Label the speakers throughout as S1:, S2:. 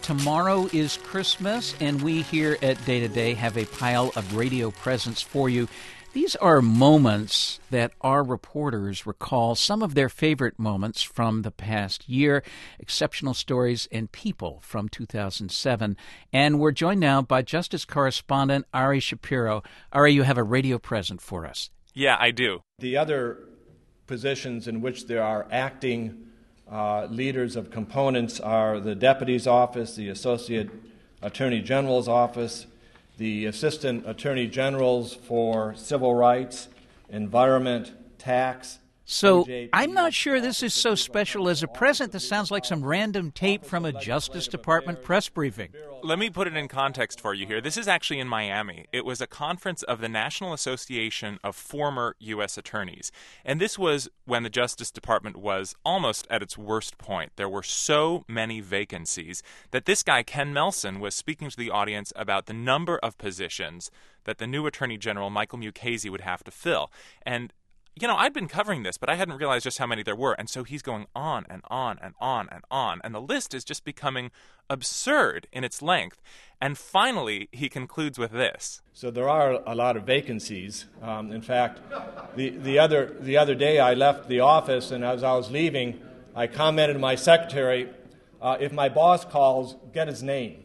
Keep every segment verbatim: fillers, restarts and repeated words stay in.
S1: tomorrow is Christmas, and we here at Day to Day have a pile of radio presents for you. These are moments that our reporters recall some of their favorite moments from the past year, exceptional stories and people from two thousand seven. And we're joined now by Justice correspondent Ari Shapiro. Ari, you have a radio present for us.
S2: Yeah, I do.
S3: The other positions in which there are acting uh, leaders of components are the Deputy's Office, the Associate Attorney General's Office, the Assistant Attorney Generals for Civil Rights, Environment, Tax.
S1: So I'm not sure this is so special as a present. This sounds like some random tape from a Justice Department press briefing.
S2: Let me put it in context for you here. This is actually in Miami. It was a conference of the National Association of Former U S Attorneys. And this was when the Justice Department was almost at its worst point. There were so many vacancies that this guy, Ken Melson, was speaking to the audience about the number of positions that the new Attorney General, Michael Mukasey, would have to fill. And You know, I'd been covering this, but I hadn't realized just how many there were. And so he's going on and on and on and on. And the list is just becoming absurd in its length. And finally, he concludes with this.
S3: So there are a lot of vacancies. Um, in fact, the, the, other, the other day I left the office, and as I was leaving, I commented to my secretary, uh, if my boss calls, get his name.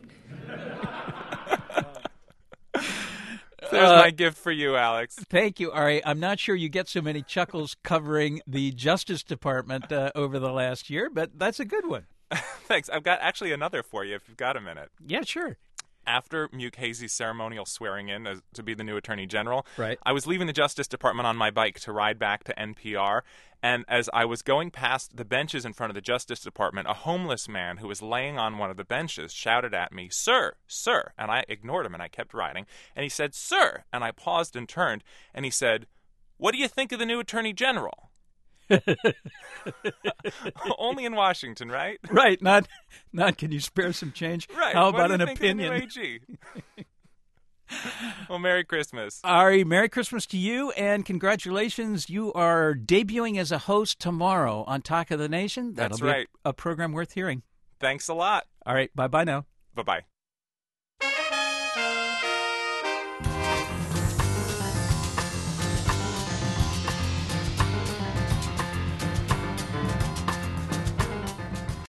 S2: There's my gift for you, Alex.
S1: Thank you, Ari. I'm not sure you get so many chuckles covering the Justice Department uh, over the last year, but that's a good one.
S2: Thanks. I've got actually another for you if you've got a minute.
S1: Yeah, sure.
S2: After Mukasey's ceremonial swearing in as, to be the new Attorney General,
S1: right.
S2: I was leaving the Justice Department on my bike to ride back to N P R, and as I was going past the benches in front of the Justice Department, a homeless man who was laying on one of the benches shouted at me, "Sir, sir," and I ignored him and I kept riding, and he said, "Sir," and I paused and turned, and he said, "What do you think of the new Attorney General?" Only in Washington, right?
S1: Right. Not, not. Can you spare some change?
S2: Right.
S1: How
S2: what
S1: about
S2: do you
S1: an
S2: think
S1: opinion?
S2: Of the new A G? Well, Merry Christmas.
S1: Ari, Merry Christmas to you, and congratulations. You are debuting as a host tomorrow on Talk of the Nation. That'll
S2: That's
S1: be
S2: right.
S1: A, a program worth hearing.
S2: Thanks a lot.
S1: All right. Bye bye now.
S2: Bye bye.